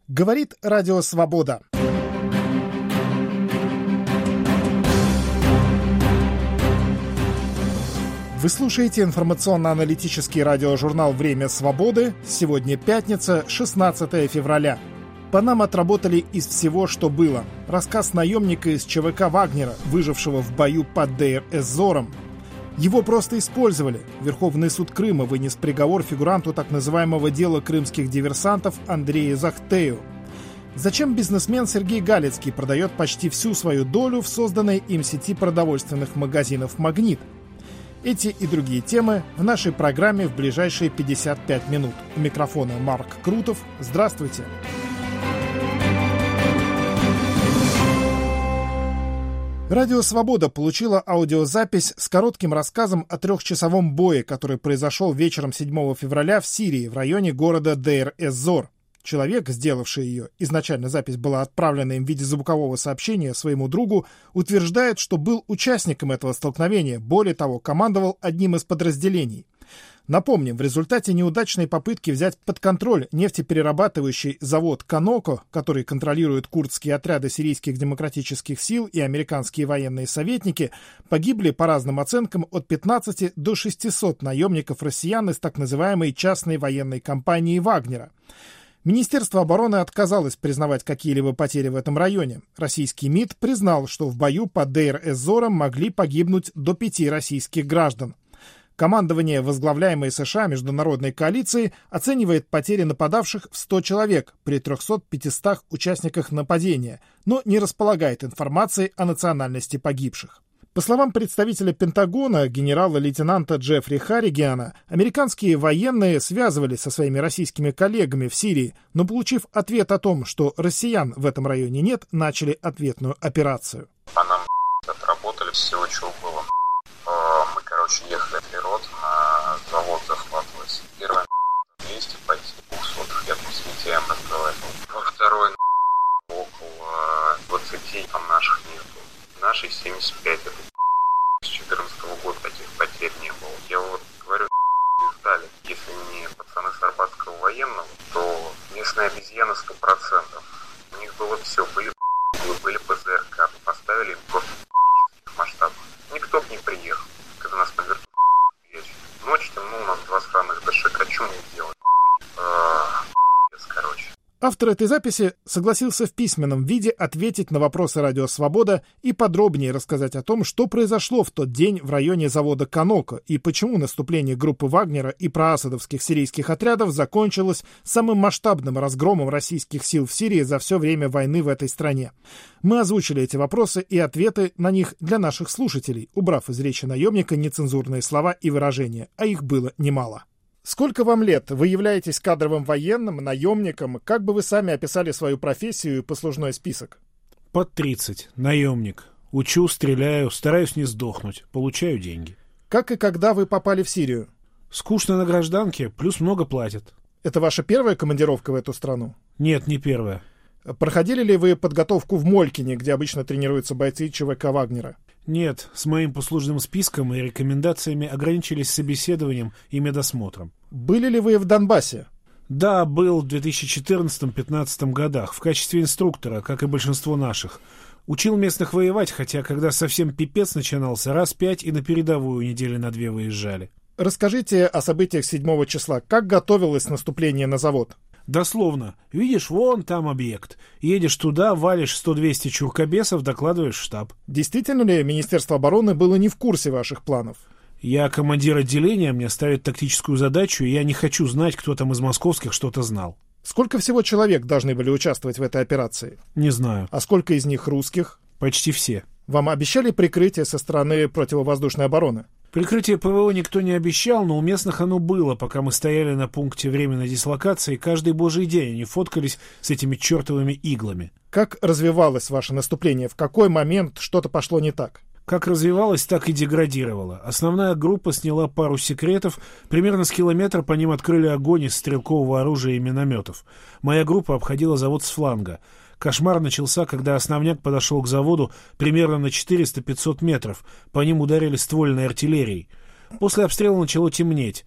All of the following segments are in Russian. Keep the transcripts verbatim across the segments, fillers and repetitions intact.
Говорит Радио Свобода. Вы слушаете информационно-аналитический радиожурнал «Время свободы». Сегодня пятница, шестнадцатое февраля. По нам отработали из всего, что было. Рассказ наемника из ЧВК Вагнера, выжившего в бою под Дейр-эз-Зором. Его просто использовали. Верховный суд Крыма вынес приговор фигуранту так называемого дела крымских диверсантов Андрею Захтею. Зачем бизнесмен Сергей Галицкий продает почти всю свою долю в созданной им сети продовольственных магазинов «Магнит»? Эти и другие темы в нашей программе в ближайшие пятьдесят пять минут. У микрофона Марк Крутов. Здравствуйте. Радио «Свобода» получила аудиозапись с коротким рассказом о трехчасовом бое, который произошел вечером седьмого февраля в Сирии, в районе города Дейр-эз-Зор. Человек, сделавший ее, изначально запись была отправлена им в виде звукового сообщения своему другу, утверждает, что был участником этого столкновения, более того, командовал одним из подразделений. Напомним, в результате неудачной попытки взять под контроль нефтеперерабатывающий завод «Каноко», который контролирует курдские отряды сирийских демократических сил и американские военные советники, погибли, по разным оценкам, от пятнадцати до шестисот наемников россиян из так называемой частной военной компании «Вагнера». Министерство обороны отказалось признавать какие-либо потери в этом районе. Российский МИД признал, что в бою под Дейр-эз-Зором могли погибнуть до пяти российских граждан. Командование, возглавляемое США международной коалицией, оценивает потери нападавших в сто человек при трёхстах-пятистах участниках нападения, но не располагает информацией о национальности погибших. По словам представителя Пентагона, генерала-лейтенанта Джеффри Харригана, американские военные связывались со своими российскими коллегами в Сирии, но, получив ответ о том, что россиян в этом районе нет, начали ответную операцию. По нам отработали всего, чего было. Мы, короче, ехали в Лерот на завод захватывать. Первое месте пойти двухсотых, я там с Митяем разговаривал. Во второй около двадцати там наших нету. Нашей семьдесят пять, это с четырнадцатого года таких потерь не было. Я вот говорю, сдали. Если не пацаны с Арбатского военного, то местные обезьяны сто процентов. У них было все, были были ПЗРК, поставили просто в масштабах. Никто бы не приехал, когда нас на вертолете. Ночью, ну, у нас два сраных ДШК, что мне делать? Короче. Автор этой записи согласился в письменном виде ответить на вопросы Радио Свобода и подробнее рассказать о том, что произошло в тот день в районе завода «Каноко» и почему наступление группы Вагнера и проасадовских сирийских отрядов закончилось самым масштабным разгромом российских сил в Сирии за все время войны в этой стране. Мы озвучили эти вопросы и ответы на них для наших слушателей, убрав из речи наемника нецензурные слова и выражения, а их было немало. Сколько вам лет? Вы являетесь кадровым военным, наемником? Как бы вы сами описали свою профессию и послужной список? Под тридцать. Наемник. Учу, стреляю, стараюсь не сдохнуть. Получаю деньги. Как и когда вы попали в Сирию? Скучно на гражданке, плюс много платят. Это ваша первая командировка в эту страну? Нет, не первая. Проходили ли вы подготовку в Молькине, где обычно тренируются бойцы ЧВК Вагнера? Нет, с моим послужным списком и рекомендациями ограничились собеседованием и медосмотром. Были ли вы в Донбассе? Да, был в две тысячи четырнадцатом-пятнадцатом годах в качестве инструктора, как и большинство наших. Учил местных воевать, хотя когда совсем пипец начинался, раз пять и на передовую недели на две выезжали. Расскажите о событиях седьмого числа. Как готовилось наступление на завод? Дословно. Видишь, вон там объект. Едешь туда, валишь сто-двести чуркобесов, докладываешь в штаб. Действительно ли Министерство обороны было не в курсе ваших планов? Я командир отделения, мне ставят тактическую задачу, и я не хочу знать, кто там из московских что-то знал. Сколько всего человек должны были участвовать в этой операции? Не знаю. А сколько из них русских? Почти все. Вам обещали прикрытие со стороны противовоздушной обороны? Прикрытие ПВО никто не обещал, но у местных оно было, пока мы стояли на пункте временной дислокации. Каждый божий день они фоткались с этими чертовыми иглами. Как развивалось ваше наступление? В какой момент что-то пошло не так? Как развивалось, так и деградировало. Основная группа сняла пару секретов. Примерно с километра по ним открыли огонь из стрелкового оружия и минометов. Моя группа обходила завод с фланга. Кошмар начался, когда основняк подошел к заводу примерно на четыреста-пятьсот метров. По ним ударили ствольной артиллерией. После обстрела начало темнеть.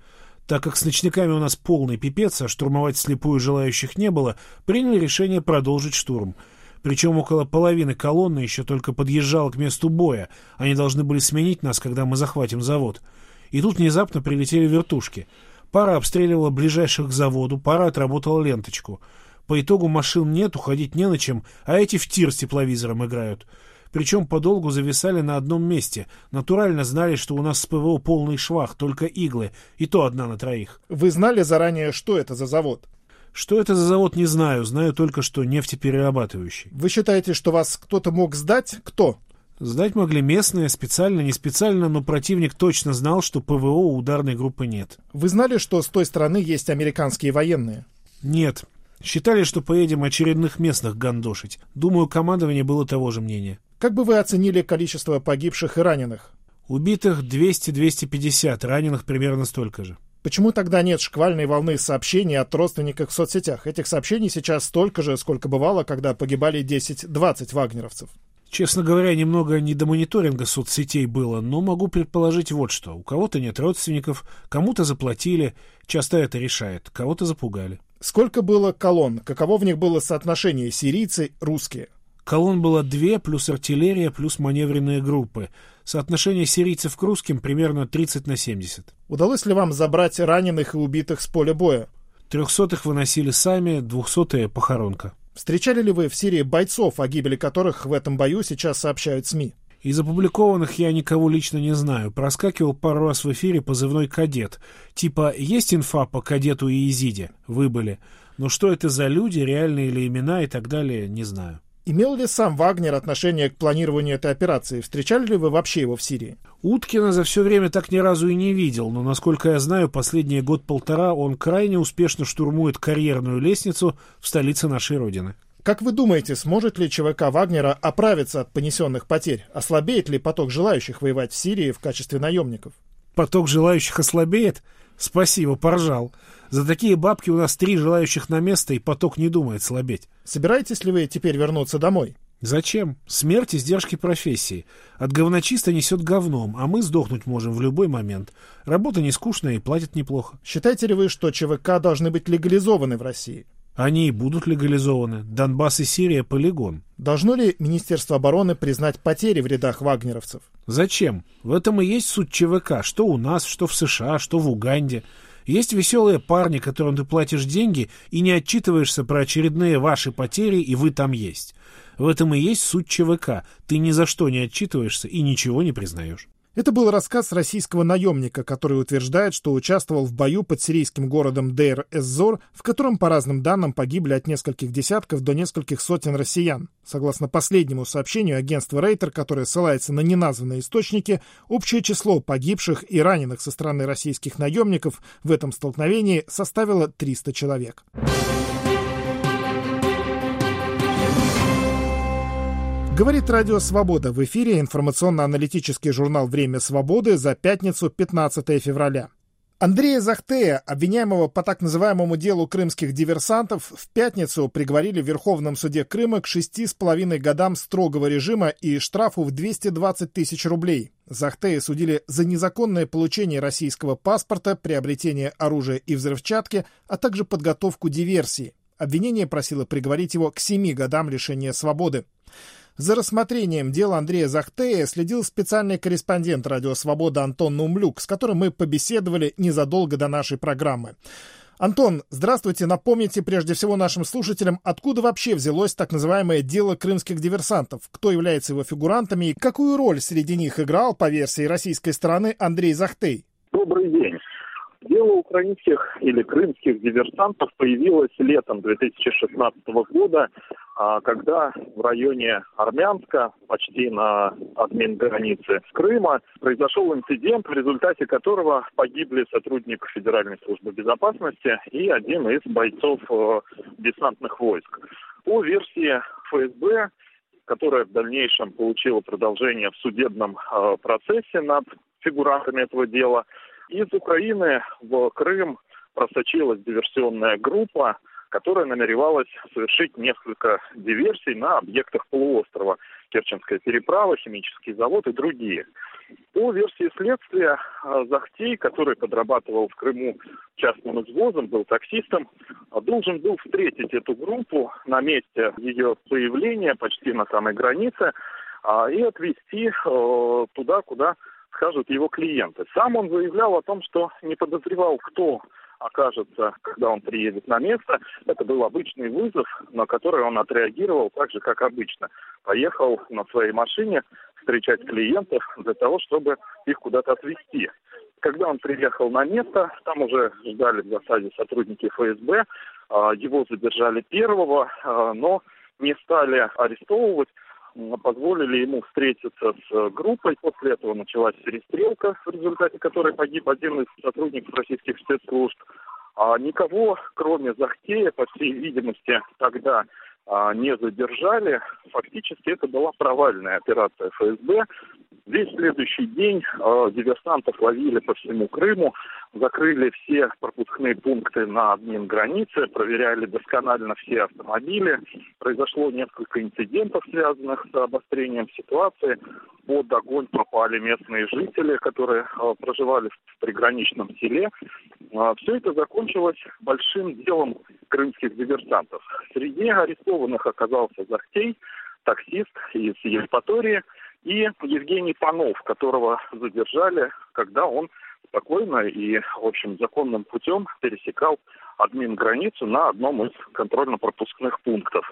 Так как с ночниками у нас полный пипец, а штурмовать вслепую желающих не было, приняли решение продолжить штурм. Причем около половины колонны еще только подъезжала к месту боя. Они должны были сменить нас, когда мы захватим завод. И тут внезапно прилетели вертушки. Пара обстреливала ближайших к заводу, пара отработала ленточку. По итогу машин нет, уходить не на чем, а эти в тир с тепловизором играют. Причем подолгу зависали на одном месте. Натурально знали, что у нас с ПВО полный швах, только иглы, и то одна на троих. Вы знали заранее, что это за завод? Что это за завод, не знаю. Знаю только, что нефтеперерабатывающий. Вы считаете, что вас кто-то мог сдать? Кто? Сдать могли местные, специально, не специально, но противник точно знал, что ПВО у ударной группы нет. Вы знали, что с той стороны есть американские военные? Нет. Считали, что поедем очередных местных гандошить. Думаю, командование было того же мнения. Как бы вы оценили количество погибших и раненых? Убитых двести — двести пятьдесят, раненых примерно столько же. Почему тогда нет шквальной волны сообщений от родственников в соцсетях? Этих сообщений сейчас столько же, сколько бывало, когда погибали десять-двадцать вагнеровцев. Честно говоря, немного не до мониторинга соцсетей было, но могу предположить вот что. У кого-то нет родственников, кому-то заплатили, часто это решает, кого-то запугали. Сколько было колонн? Каково в них было соотношение сирийцы, русские? Колонн было две, плюс артиллерия, плюс маневренные группы. Соотношение сирийцев к русским примерно тридцать на семьдесят. Удалось ли вам забрать раненых и убитых с поля боя? Трехсотых выносили сами, двухсотые — похоронка. Встречали ли вы в Сирии бойцов, о гибели которых в этом бою сейчас сообщают СМИ? Из опубликованных я никого лично не знаю. Проскакивал пару раз в эфире позывной «Кадет». Типа «Есть инфа по кадету и Езиде?» Выбыли. Но что это за люди, реальные ли имена и так далее, не знаю. Имел ли сам Вагнер отношение к планированию этой операции? Встречали ли вы вообще его в Сирии? Уткина за все время так ни разу и не видел, но, насколько я знаю, последние год-полтора он крайне успешно штурмует карьерную лестницу в столице нашей Родины. Как вы думаете, сможет ли ЧВК Вагнера оправиться от понесенных потерь? Ослабеет ли поток желающих воевать в Сирии в качестве наемников? Поток желающих ослабеет? Спасибо, поржал. За такие бабки у нас три желающих на место, и поток не думает слабеть. Собираетесь ли вы теперь вернуться домой? Зачем? Смерть — издержки профессии. От говночиста несет говном, а мы сдохнуть можем в любой момент. Работа не скучная и платят неплохо. Считаете ли вы, что ЧВК должны быть легализованы в России? Они и будут легализованы. Донбасс и Сирия — полигон. Должно ли Министерство обороны признать потери в рядах вагнеровцев? Зачем? В этом и есть суть ЧВК. Что у нас, что в США, что в Уганде. Есть веселые парни, которым ты платишь деньги и не отчитываешься про очередные ваши потери, и вы там есть. В этом и есть суть ЧВК. Ты ни за что не отчитываешься и ничего не признаешь. Это был рассказ российского наемника, который утверждает, что участвовал в бою под сирийским городом Дейр-эз-Зор, в котором, по разным данным, погибли от нескольких десятков до нескольких сотен россиян. Согласно последнему сообщению агентства Рейтер, которое ссылается на неназванные источники, общее число погибших и раненых со стороны российских наемников в этом столкновении составило триста человек. Говорит Радио Свобода. В эфире информационно-аналитический журнал «Время свободы» за пятницу, пятнадцатое февраля. Андрея Захтея, обвиняемого по так называемому делу крымских диверсантов, в пятницу приговорили в Верховном суде Крыма к шести с половиной годам строгого режима и штрафу в двести двадцать тысяч рублей. Захтея судили за незаконное получение российского паспорта, приобретение оружия и взрывчатки, а также подготовку диверсии. Обвинение просило приговорить его к семи годам лишения свободы. За рассмотрением дела Андрея Захтея следил специальный корреспондент «Радио Свобода» Антон Наумлюк, с которым мы побеседовали незадолго до нашей программы. Антон, здравствуйте. Напомните прежде всего нашим слушателям, откуда вообще взялось так называемое дело крымских диверсантов, кто является его фигурантами и какую роль среди них играл, по версии российской стороны, Андрей Захтей. Добрый день. Дело украинских или крымских диверсантов появилось летом две тысячи шестнадцатого года, когда в районе Армянска, почти на админгранице Крыма, произошел инцидент, в результате которого погибли сотрудник Федеральной службы безопасности и один из бойцов десантных войск. По версии ФСБ, которая в дальнейшем получила продолжение в судебном процессе над фигурантами этого дела, из Украины в Крым просочилась диверсионная группа, которая намеревалась совершить несколько диверсий на объектах полуострова. Керченская переправа, химический завод и другие. По версии следствия, Захтей, который подрабатывал в Крыму частным извозом, был таксистом, должен был встретить эту группу на месте ее появления, почти на самой границе, и отвезти туда, куда скажут его клиенты. Сам он заявлял о том, что не подозревал, кто окажется, когда он приедет на место. Это был обычный вызов, на который он отреагировал так же, как обычно. Поехал на своей машине встречать клиентов для того, чтобы их куда-то отвезти. Когда он приехал на место, там уже ждали в засаде сотрудники эф эс бэ. Его задержали первого, но не стали арестовывать, позволили ему встретиться с группой. После этого началась перестрелка, в результате которой погиб один из сотрудников российских спецслужб. А никого, кроме Захтея, по всей видимости, тогда а, не задержали. Фактически это была провальная операция эф эс бэ. Весь следующий день э, диверсантов ловили по всему Крыму, закрыли все пропускные пункты на админ-границе, проверяли досконально все автомобили. Произошло несколько инцидентов, связанных с обострением ситуации. Под огонь попали местные жители, которые э, проживали в приграничном селе. Э, все это закончилось большим делом крымских диверсантов. Среди арестованных оказался Захтей, таксист из Евпатории, и Евгений Панов, которого задержали, когда он спокойно и, в общем, законным путем пересекал админ-границу на одном из контрольно-пропускных пунктов.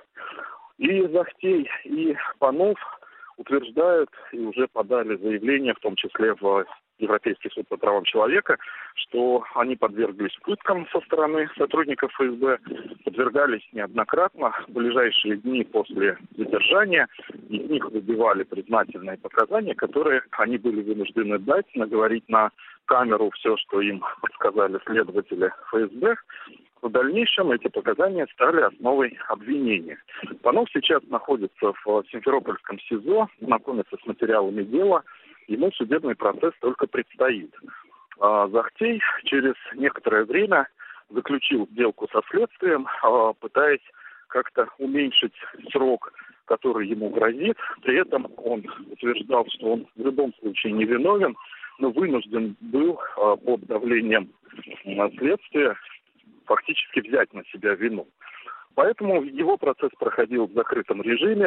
И Захтей, и Панов утверждают и уже подали заявление, в том числе в Европейский суд по правам человека, что они подверглись пыткам со стороны сотрудников эф эс бэ, подвергались неоднократно. В ближайшие дни после задержания из них выбивали признательные показания, которые они были вынуждены дать, наговорить на камеру все, что им подсказали следователи эф эс бэ. В дальнейшем эти показания стали основой обвинения. Панов сейчас находится в Симферопольском СИЗО, знакомится с материалами дела. Ему судебный процесс только предстоит. А Захтей через некоторое время заключил сделку со следствием, пытаясь как-то уменьшить срок, который ему грозит. При этом он утверждал, что он в любом случае не виновен, но вынужден был под давлением следствия фактически взять на себя вину. Поэтому его процесс проходил в закрытом режиме.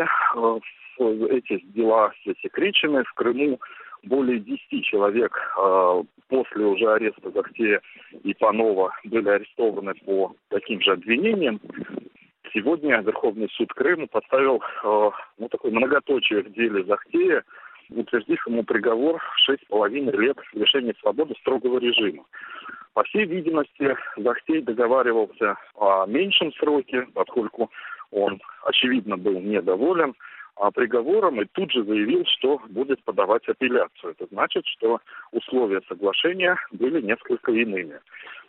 Эти дела засекречены. В Крыму более десяти человек э, после уже ареста Захтея и Панова были арестованы по таким же обвинениям. Сегодня Верховный суд Крыма поставил э, ну, такое многоточие в деле Захтея, утвердив ему приговор в шесть с половиной лет лишения свободы строгого режима. По всей видимости, Захтей договаривался о меньшем сроке, поскольку он, очевидно, был недоволен приговором и тут же заявил, что будет подавать апелляцию. Это значит, что условия соглашения были несколько иными.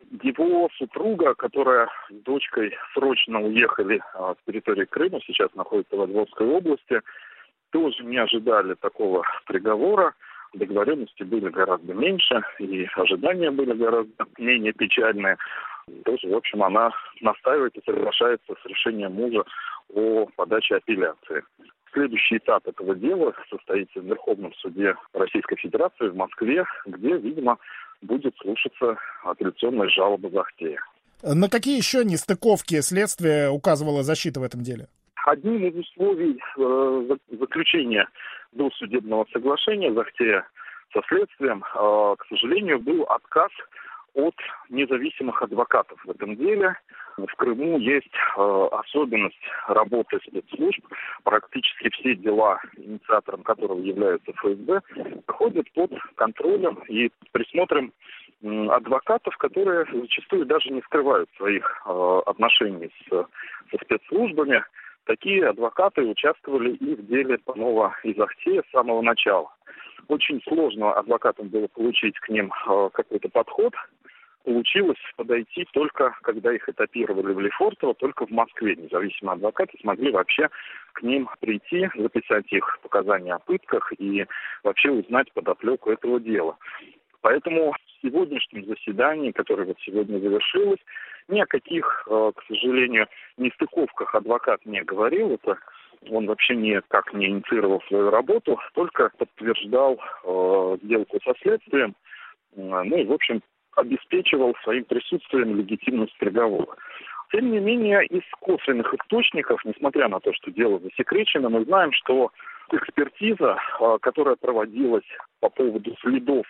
Его супруга, которая с дочкой срочно уехали с территории Крыма, сейчас находится в Орловской области, тоже не ожидали такого приговора. Договоренности были гораздо меньше, и ожидания были гораздо менее печальные. Тоже, в общем, она настаивает и соглашается с решением мужа о подаче апелляции. Следующий этап этого дела состоится в Верховном суде Российской Федерации в Москве, где, видимо, будет слушаться апелляционная жалоба Захтея. На какие еще нестыковки следствия указывала защита в этом деле? Одним из условий э, заключения досудебного соглашения Захтея со следствием, э, к сожалению, был отказ от независимых адвокатов в этом деле. В Крыму есть э, особенность работы спецслужб. Практически все дела, инициатором которого является эф эс бэ, проходят под контролем и присмотром э, адвокатов, которые зачастую даже не скрывают своих э, отношений с, со спецслужбами. Такие адвокаты участвовали и в деле Панова и Захтея с самого начала. Очень сложно адвокатам было получить к ним э, какой-то подход. Получилось подойти только, когда их этапировали в Лефортово, только в Москве. Независимые адвокаты смогли вообще к ним прийти, записать их показания о пытках и вообще узнать подоплеку этого дела. Поэтому сегодняшнем заседании, которое вот сегодня завершилось, ни о каких, к сожалению, нестыковках адвокат не говорил. Это он вообще никак не инициировал свою работу, только подтверждал э, сделку со следствием, ну и, в общем, обеспечивал своим присутствием легитимность приговора. Тем не менее, из косвенных источников, несмотря на то, что дело засекречено, мы знаем, что экспертиза, которая проводилась по поводу следов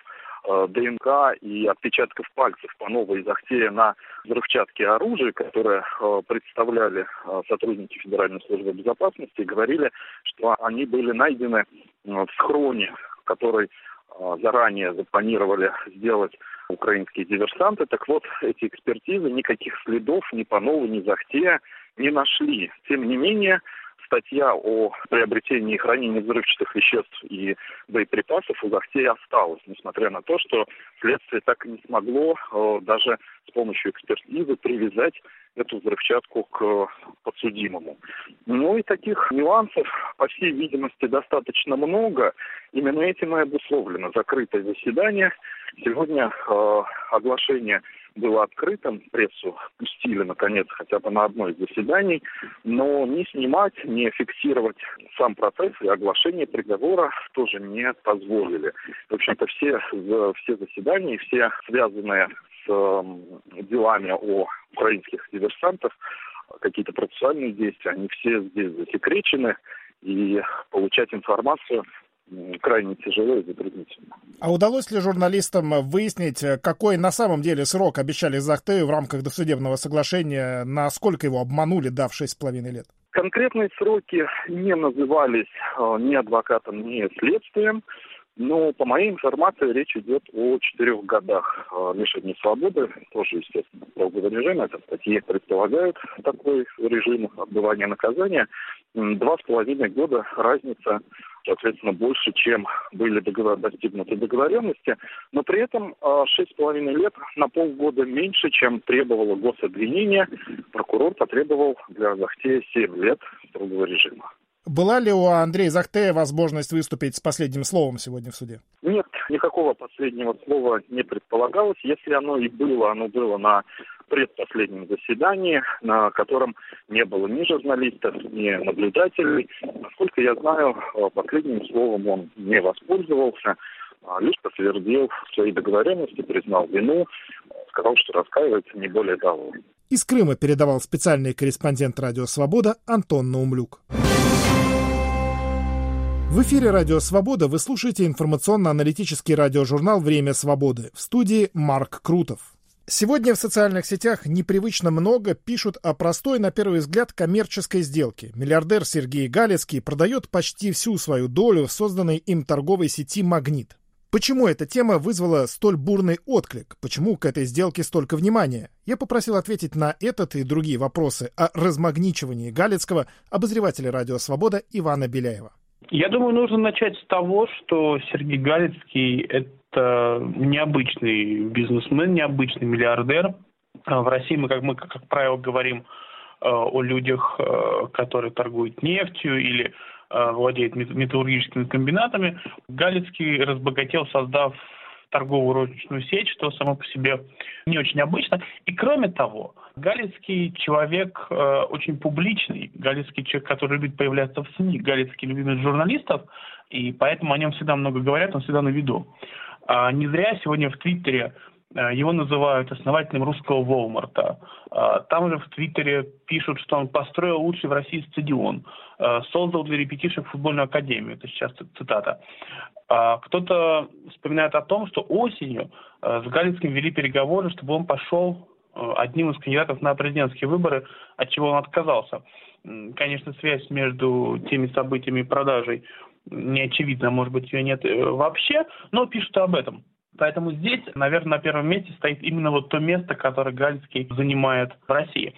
ДНК и отпечатков пальцев по новой из Ахтея на взрывчатке оружия, которые представляли сотрудники Федеральной службы безопасности, говорили, что они были найдены в схроне, который заранее запланировали сделать украинские диверсанты. Так вот, эти экспертизы никаких следов ни по новой, ни из Ахтея не нашли. Тем не менее, статья о приобретении и хранении взрывчатых веществ и боеприпасов у Ахтея осталась, несмотря на то, что следствие так и не смогло э, даже с помощью экспертизы привязать эту взрывчатку к подсудимому. Ну и таких нюансов, по всей видимости, достаточно много. Именно этим и обусловлено закрытое заседание. Сегодня э, оглашение было открытым, прессу пустили, наконец, хотя бы на одно из заседаний, но не снимать, не фиксировать сам процесс и оглашение приговора тоже не позволили. В общем-то, все, все заседания, все связанные с э, делами о украинских диверсантах, какие-то процессуальные действия, они все здесь засекречены, и получать информацию крайне тяжело и затруднительно. А удалось ли журналистам выяснить, какой на самом деле срок обещали Захтею в рамках досудебного соглашения, насколько его обманули, дав шесть с половиной лет? Конкретные сроки не назывались ни адвокатом, ни следствием, но, по моей информации, речь идет о четырех годах лишения свободы, тоже, естественно, строгого режима. Это статьи предполагают такой режим отбывания наказания. Два с половиной года разница, соответственно, больше, чем были договор... достигнуты договоренности, но при этом шесть с половиной лет на полгода меньше, чем требовало гособвинение. Прокурор потребовал для Захтея семь лет строгого режима. Была ли у Андрея Захтея возможность выступить с последним словом сегодня в суде? Нет, никакого последнего слова не предполагалось. Если оно и было, оно было на предпоследнем заседании, на котором не было ни журналистов, ни наблюдателей. Насколько я знаю, последним словом он не воспользовался, а лишь подтвердил свои договоренности, признал вину, сказал, что раскаивается, не более того. Из Крыма передавал специальный корреспондент «Радио Свобода» Антон Наумлюк. В эфире «Радио Свобода» вы слушаете информационно-аналитический радиожурнал «Время свободы». В студии Марк Крутов. Сегодня в социальных сетях непривычно много пишут о простой, на первый взгляд, коммерческой сделке. Миллиардер Сергей Галицкий продает почти всю свою долю в созданной им торговой сети «Магнит». Почему эта тема вызвала столь бурный отклик? Почему к этой сделке столько внимания? Я попросил ответить на этот и другие вопросы о размагничивании Галицкого обозревателя «Радио Свобода» Ивана Беляева. Я думаю, нужно начать с того, что Сергей Галицкий – это необычный бизнесмен, необычный миллиардер. В России мы, как мы, как правило, говорим о людях, которые торгуют нефтью или владеют металлургическими комбинатами. Галицкий разбогател, создав торговую розничную сеть, что само по себе не очень обычно. И кроме того, Галицкий человек э, очень публичный, Галицкий человек, который любит появляться в СМИ, Галицкий любимец журналистов, и поэтому о нем всегда много говорят, он всегда на виду. А не зря сегодня в Твиттере э, его называют основателем русского Walmart. А, там же в Твиттере пишут, что он построил лучший в России стадион, э, создал для ребятишек футбольную академию, это сейчас цитата. А, кто-то вспоминает о том, что осенью э, с Галицким вели переговоры, чтобы он пошел одним из кандидатов на президентские выборы, от чего он отказался. Конечно, связь между теми событиями и продажей не очевидна, может быть, ее нет вообще, но пишут об этом. Поэтому здесь, наверное, на первом месте стоит именно вот то место, которое Галицкий занимает в России.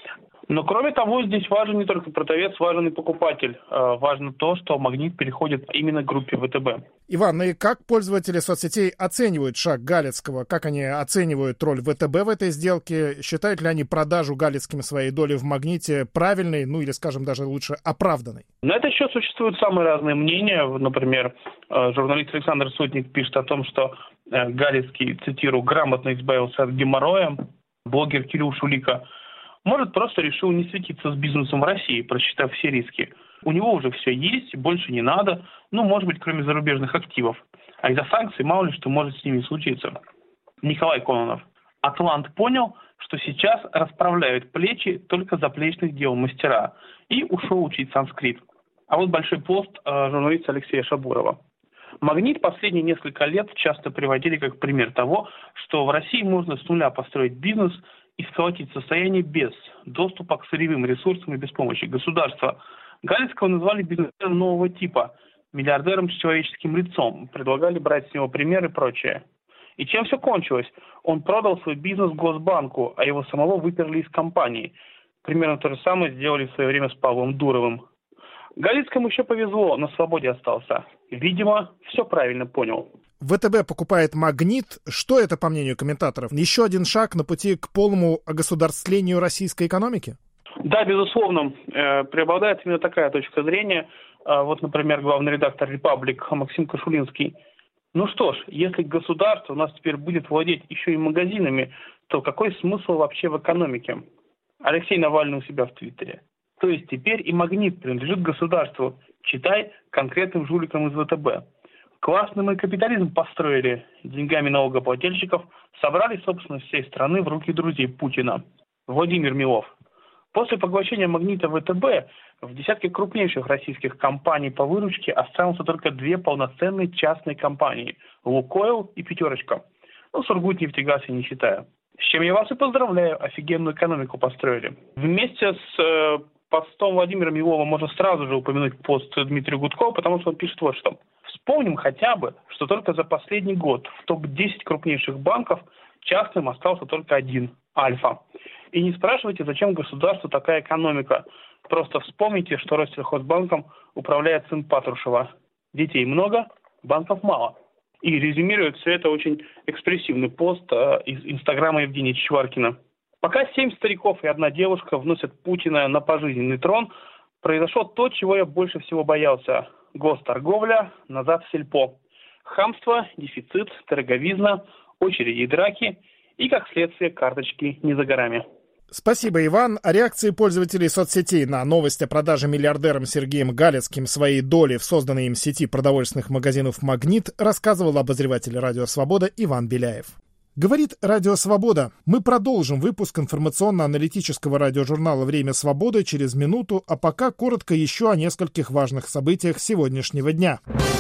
Но кроме того, здесь важен не только продавец, важен и покупатель. Важно то, что «Магнит» переходит именно к группе ВТБ. Иван, ну и как пользователи соцсетей оценивают шаг Галицкого? Как они оценивают роль ВТБ в этой сделке? Считают ли они продажу Галицким своей доли в «Магните» правильной, ну или, скажем, даже лучше оправданной? На этот счет существуют самые разные мнения. Например, журналист Александр Сотник пишет о том, что Галицкий, цитирую, грамотно избавился от геморроя. Блогер Кирилл Шулика, может, просто решил не светиться с бизнесом в России, просчитав все риски. У него уже все есть, больше не надо, ну, может быть, кроме зарубежных активов. А из-за санкций мало ли что может с ними случиться. Николай Кононов. Атлант понял, что сейчас расправляют плечи только заплечных дел мастера, и ушел учить санскрит. А вот большой пост э, журналиста Алексея Шабурова. «Магнит» последние несколько лет часто приводили как пример того, что в России можно с нуля построить бизнес и сколотить состояние без доступа к сырьевым ресурсам и без помощи государства. Галицкого назвали бизнесменом нового типа, миллиардером с человеческим лицом, предлагали брать с него пример и прочее. И чем все кончилось? Он продал свой бизнес Госбанку, а его самого выперли из компании. Примерно то же самое сделали в свое время с Павлом Дуровым. Галицкому еще повезло, на свободе остался. Видимо, все правильно понял. ВТБ покупает «Магнит». Что это, по мнению комментаторов? Еще один шаг на пути к полному огосударствлению российской экономики? Да, безусловно, э, преобладает именно такая точка зрения. Э, вот, например, главный редактор «Репаблик» Максим Кашулинский. Ну что ж, если государство у нас теперь будет владеть еще и магазинами, то какой смысл вообще в экономике? Алексей Навальный у себя в Твиттере. То есть теперь и «Магнит» принадлежит государству. Читай конкретным жуликам из ВТБ. Классный мы капитализм построили. Деньгами налогоплательщиков собрали собственность всей страны в руки друзей Путина. Владимир Милов. После поглощения «Магнита» ВТБ в десятке крупнейших российских компаний по выручке останутся только две полноценные частные компании – «Лукойл» и «Пятерочка». Ну, Сургутнефтегаз я не считаю. С чем я вас и поздравляю, офигенную экономику построили. Вместе с э, постом Владимира Милова можно сразу же упомянуть пост Дмитрия Гудкова, потому что он пишет вот что. Вспомним хотя бы, что только за последний год в топ десять крупнейших банков частным остался только один – «Альфа». И не спрашивайте, зачем государству такая экономика. Просто вспомните, что Россельхозбанком управляет сын Патрушева. Детей много, банков мало. И резюмирует все это очень экспрессивный пост э, из Инстаграма Евгения Чичваркина. Пока семь стариков и одна девушка вносят Путина на пожизненный трон, произошло то, чего я больше всего боялся. Госторговля, назад в сельпо. Хамство, дефицит, дороговизна, очереди и драки и, как следствие, карточки не за горами. Спасибо, Иван. О реакции пользователей соцсетей на новость о продаже миллиардером Сергеем Галицким своей доли в созданной им сети продовольственных магазинов «Магнит» рассказывал обозреватель «Радио Свобода» Иван Беляев. Говорит «Радио Свобода». Мы продолжим выпуск информационно-аналитического радиожурнала «Время свободы» через минуту, а пока коротко еще о нескольких важных событиях сегодняшнего дня.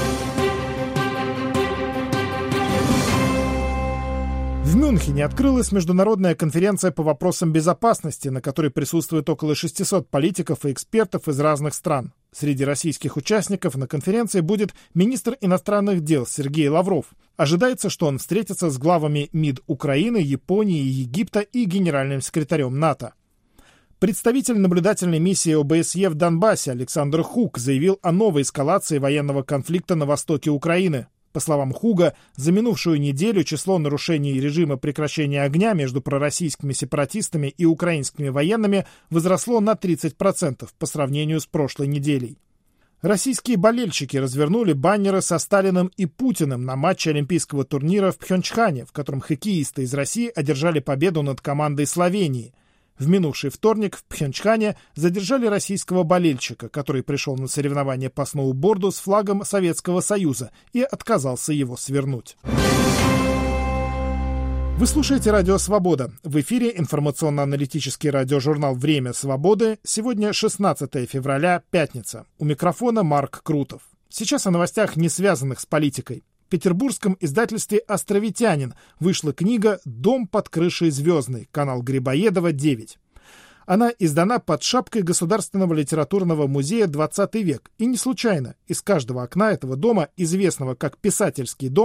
В Мюнхене открылась международная конференция по вопросам безопасности, на которой присутствует около шестисот политиков и экспертов из разных стран. Среди российских участников на конференции будет министр иностранных дел Сергей Лавров. Ожидается, что он встретится с главами МИД Украины, Японии, Египта и генеральным секретарем НАТО. Представитель наблюдательной миссии О Бэ Эс Е в Донбассе Александр Хук заявил о новой эскалации военного конфликта на востоке Украины. По словам Хуга, за минувшую неделю число нарушений режима прекращения огня между пророссийскими сепаратистами и украинскими военными возросло на тридцать процентов по сравнению с прошлой неделей. Российские болельщики развернули баннеры со Сталиным и Путиным на матче олимпийского турнира в Пхенчхане, в котором хоккеисты из России одержали победу над командой Словении. В минувший вторник в Пхенчхане задержали российского болельщика, который пришел на соревнования по сноуборду с флагом Советского Союза и отказался его свернуть. Вы слушаете «Радио Свобода». В эфире информационно-аналитический радиожурнал «Время свободы». Сегодня шестнадцатое февраля, пятница. У микрофона Марк Крутов. Сейчас о новостях, не связанных с политикой. В петербургском издательстве «Островитянин» вышла книга «Дом под крышей звездной», канал Грибоедова, девять. Она издана под шапкой Государственного литературного музея «двадцатый век». И не случайно. Из каждого окна этого дома, известного как писательский дом,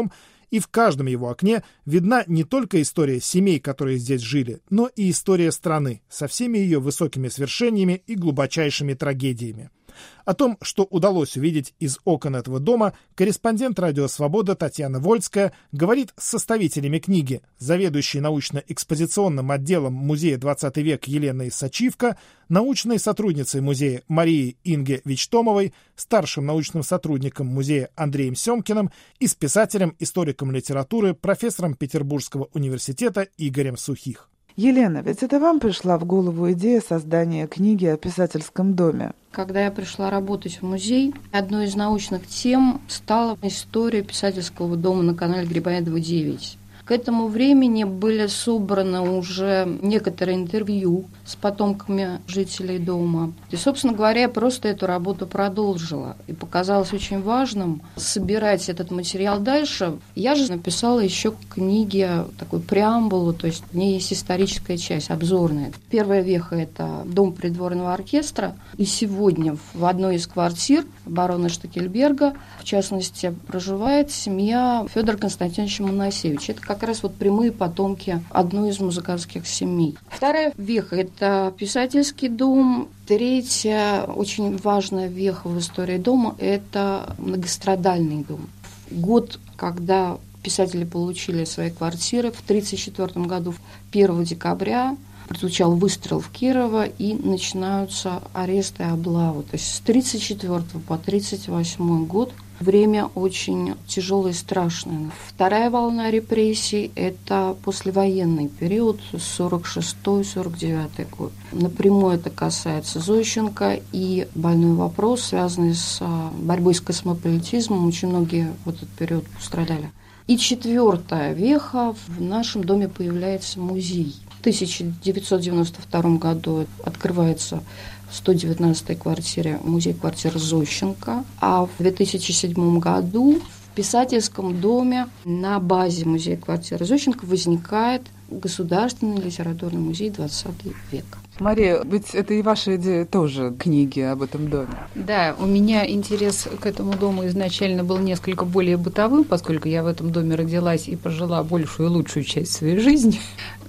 и в каждом его окне видна не только история семей, которые здесь жили, но и история страны со всеми ее высокими свершениями и глубочайшими трагедиями. О том, что удалось увидеть из окон этого дома, корреспондент «Радио Свобода» Татьяна Вольская говорит с составителями книги, заведующей научно-экспозиционным отделом Музея двадцатый век Еленой Сачивко, научной сотрудницей музея Марией Инге Вичтомовой, старшим научным сотрудником музея Андреем Семкиным и с писателем, историком литературы, профессором Петербургского университета Игорем Сухих. Елена, ведь это вам пришла в голову идея создания книги о писательском доме? Когда я пришла работать в музей, одной из научных тем стала история писательского дома на канале Грибоедова девять. К этому времени были собраны уже некоторые интервью с потомками жителей дома. И, собственно говоря, я просто эту работу продолжила. И показалось очень важным собирать этот материал дальше. Я же написала еще книги, такую преамбулу, то есть в ней есть историческая часть, обзорная. Первая веха – это дом придворного оркестра. И сегодня в одной из квартир барона Штекельберга, в частности, проживает семья Федора Константиновича Моносевича. Это как раз вот прямые потомки одной из музыкантских семей. Вторая веха – это писательский дом. Третья, очень важная веха в истории дома – это многострадальный дом. Год, когда писатели получили свои квартиры, в тысяча девятьсот тридцать четвёртом году, первого декабря, прозвучал выстрел в Кирово, и начинаются аресты и облавы. То есть с тридцать четвёртого по тридцать восьмой год время очень тяжелое и страшное. Вторая волна репрессий – это послевоенный период, сорок шестой — сорок девятый год. Напрямую это касается Зощенко, и больной вопрос, связанный с борьбой с космополитизмом. Очень многие в этот период пострадали. И четвертая веха – в нашем доме появляется музей. В тысяча девятьсот девяносто втором году открывается в сто девятнадцатой квартире музей-квартира Зощенко, а в две тысячи седьмом году в писательском доме на базе музея-квартиры Зощенко возникает Государственный литературный музей двадцатый век. Мария, ведь это и ваша идея тоже, книги об этом доме. Да, у меня интерес к этому дому изначально был несколько более бытовым, поскольку я в этом доме родилась и прожила большую и лучшую часть своей жизни.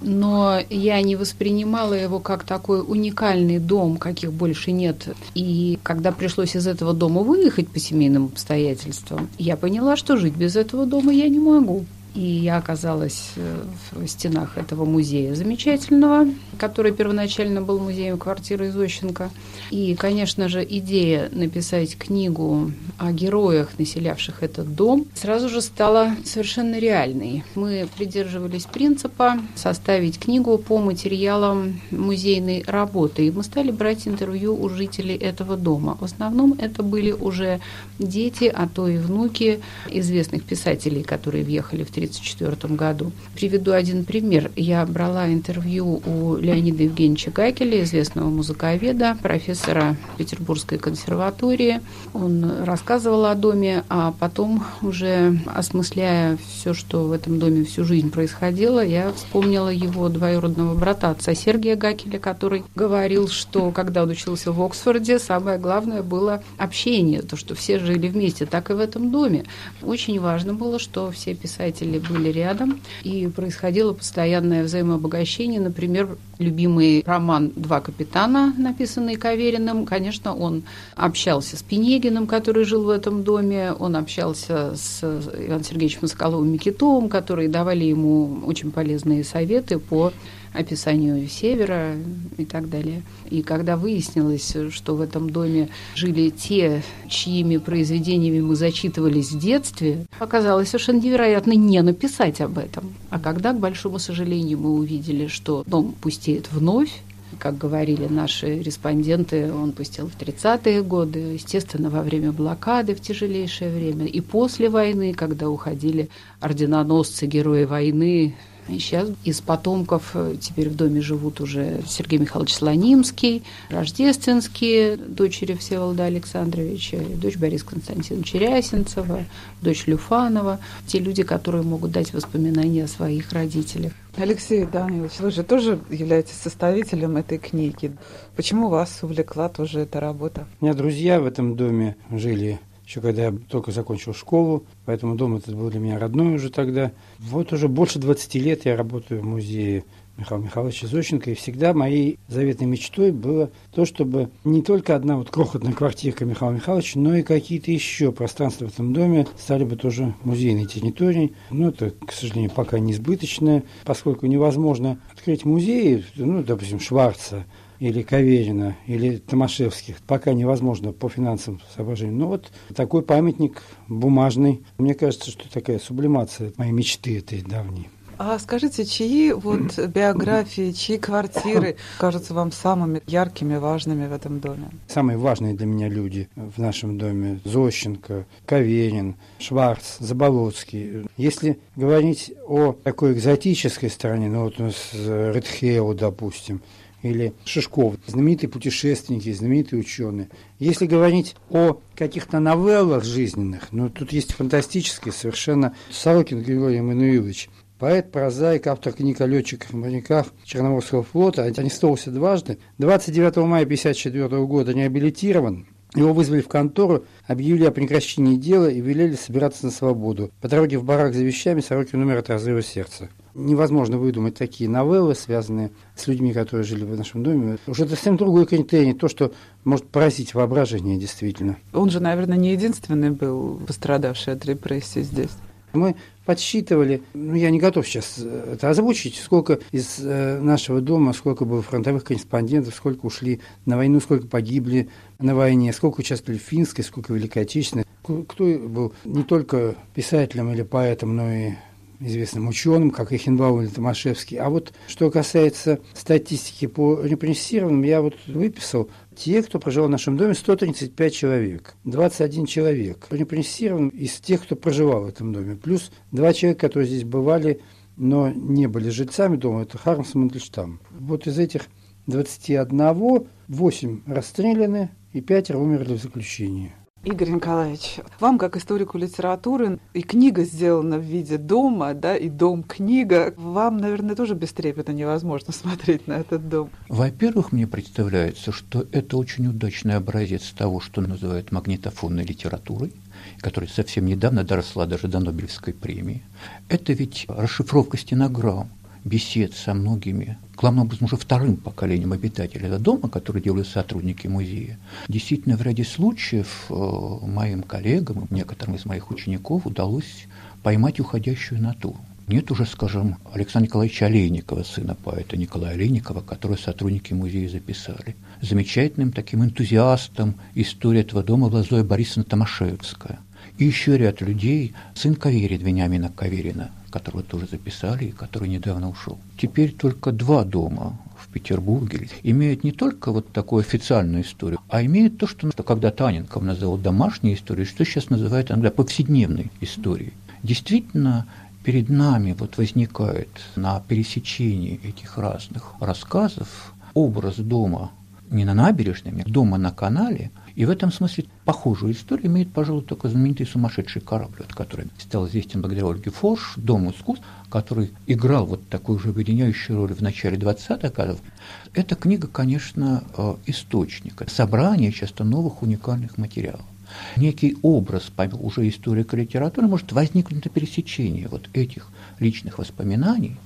Но я не воспринимала его как такой уникальный дом, каких больше нет. И когда пришлось из этого дома выехать по семейным обстоятельствам, я поняла, что жить без этого дома я не могу. И я оказалась в стенах этого музея замечательного, который первоначально был музеем квартиры Зощенко. И, конечно же, идея написать книгу о героях, населявших этот дом, сразу же стала совершенно реальной. Мы придерживались принципа составить книгу по материалам музейной работы. И мы стали брать интервью у жителей этого дома. В основном это были уже дети, а то и внуки известных писателей, которые въехали в тысяча девятьсот тридцать четвёртом году. Приведу один пример. Я брала интервью у Леонида Евгеньевича Гакеля, известного музыковеда, профессора Петербургской консерватории. Он рассказывал о доме, а потом, уже осмысляя все, что в этом доме всю жизнь происходило, я вспомнила его двоюродного брата, отца Сергия Гакеля, который говорил, что когда он учился в Оксфорде, самое главное было общение, то, что все жили вместе, так и в этом доме. Очень важно было, что все писатели были рядом, и происходило постоянное взаимообогащение. Например, любимый роман «Два капитана», написанный Кавериным, конечно, он общался с Пинегиным, который жил в этом доме, он общался с Иваном Сергеевичем Соколовым-Микитовым, которые давали ему очень полезные советы по описанию Севера и так далее. И когда выяснилось, что в этом доме жили те, чьими произведениями мы зачитывались в детстве, оказалось совершенно невероятно не написать об этом. А когда, к большому сожалению, мы увидели, что дом пустеет вновь, как говорили наши респонденты, он пустел в тридцатые годы, естественно, во время блокады в тяжелейшее время, и после войны, когда уходили орденоносцы, герои войны. И сейчас из потомков теперь в доме живут уже Сергей Михайлович Слонимский, Рождественские, дочери Всеволода Александровича, дочь Бориса Константиновича Рясенцева, дочь Люфанова. Те люди, которые могут дать воспоминания о своих родителях. Алексей Данилович, вы же тоже являетесь составителем этой книги. Почему вас увлекла тоже эта работа? У меня друзья в этом доме жили еще когда я только закончил школу, поэтому дом этот был для меня родной уже тогда. Вот уже больше двадцати лет я работаю в музее Михаила Михайловича Зощенко, и всегда моей заветной мечтой было то, чтобы не только одна вот крохотная квартирка Михаила Михайловича, но и какие-то еще пространства в этом доме стали бы тоже музейной территорией. Но это, к сожалению, пока не избыточное, поскольку невозможно открыть музеи, ну, допустим, Шварца, или Каверина, или Томашевских, пока невозможно по финансовым соображениям. Но вот такой памятник бумажный, мне кажется, что такая сублимация моей мечты этой давней. А скажите, чьи вот биографии, чьи квартиры кажутся вам самыми яркими, важными в этом доме? Самые важные для меня люди в нашем доме – Зощенко, Каверин, Шварц, Заболоцкий. Если говорить о такой экзотической стороне, ну вот у нас Редхеу, допустим, или Шишков, знаменитые путешественники, знаменитые ученые. Если говорить о каких-то новеллах жизненных, ну, тут есть фантастические совершенно Сорокин Григорий Эммануилович, поэт, прозаик, автор книг о летчиках и моряках Черноморского флота, аттестовался дважды. двадцать девятого мая тысяча девятьсот пятьдесят четвёртого года реабилитирован. Его вызвали в контору, объявили о прекращении дела и велели собираться на свободу. По дороге в барак за вещами Сорокин умер от разрыва сердца. Невозможно выдумать такие новеллы, связанные с людьми, которые жили в нашем доме. Уже совсем другой критерий, то, что может поразить воображение действительно. Он же, наверное, не единственный был пострадавший от репрессий здесь. Мы подсчитывали, ну, я не готов сейчас это озвучить, сколько из э, нашего дома, сколько было фронтовых корреспондентов, сколько ушли на войну, сколько погибли на войне, сколько участвовали в Финской, сколько в Великой Отечественной. Кто был не только писателем или поэтом, но и известным ученым, как Эхенбаум или Томашевский. А вот что касается статистики по репрессированным, я вот выписал те, кто проживал в нашем доме, сто тридцать пять человек, двадцать один человек репрессирован из тех, кто проживал в этом доме, плюс два человека, которые здесь бывали, но не были жильцами дома, это Хармс и Мандельштам. Вот из этих двадцати одного восемь расстреляны и пятеро умерли в заключении. Игорь Николаевич, вам, как историку литературы, и книга сделана в виде дома, да, и дом-книга. Вам, наверное, тоже бестрепетно невозможно смотреть на этот дом. Во-первых, мне представляется, что это очень удачный образец того, что называют магнитофонной литературой, которая совсем недавно доросла даже до Нобелевской премии. Это ведь расшифровка стенограмм, бесед со многими, главным образом, уже вторым поколением обитателей этого дома, которые делали сотрудники музея. Действительно, в ряде случаев э, моим коллегам, некоторым из моих учеников удалось поймать уходящую натуру. Нет уже, скажем, Александра Николаевича Олейникова, сына поэта Николая Олейникова, которого сотрудники музея записали. Замечательным таким энтузиастом истории этого дома была Зоя Борисовна Томашевская. И еще ряд людей, сын Каверина, Вениамина Каверина, которого тоже записали и который недавно ушел. Теперь только два дома в Петербурге имеют не только вот такую официальную историю, а имеют то, что когда Таненков называл домашней историей, что сейчас называют иногда повседневной историей. Действительно, перед нами вот возникает на пересечении этих разных рассказов образ дома не на набережной, а дома на канале. И в этом смысле похожую историю имеет, пожалуй, только знаменитый «Сумасшедший корабль», который стал известен благодаря Ольге Форш, Дому искусств, который играл вот такую же объединяющую роль в начале двадцатых годов. Эта книга, конечно, источник, собрание часто новых уникальных материалов. Некий образ уже историка литературы может возникнуть на пересечении вот этих личных воспоминаний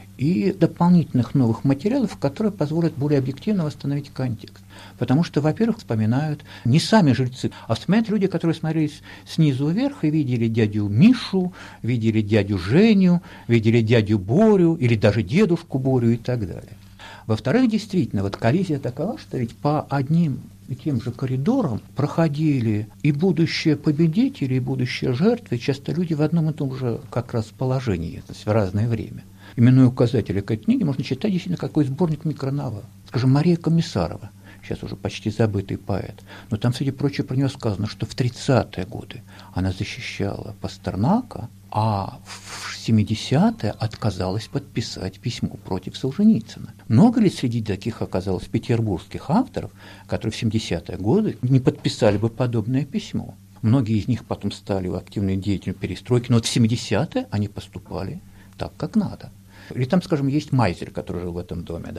и дополнительных новых материалов, которые позволят более объективно восстановить контекст. Потому что, во-первых, вспоминают не сами жильцы, а вспоминают люди, которые смотрели снизу вверх и видели дядю Мишу, видели дядю Женю, видели дядю Борю или даже дедушку Борю и так далее. Во-вторых, действительно, вот коллизия такова, что ведь по одним и тем же коридорам проходили и будущие победители, и будущие жертвы, часто люди в одном и том же как раз положении, то есть в разное время. Именной указатель к этой книге можно читать действительно какой сборник микроновелл. Скажем, Мария Комиссарова, сейчас уже почти забытый поэт, но там, среди прочего, про нее сказано, что в тридцатые годы она защищала Пастернака, а в семидесятые отказалась подписать письмо против Солженицына. Много ли среди таких оказалось петербургских авторов, которые в семидесятые годы не подписали бы подобное письмо? Многие из них потом стали активными деятелями перестройки, но вот в семидесятые они поступали так, как надо. Или там, скажем, есть Майзель, который жил в этом доме, да,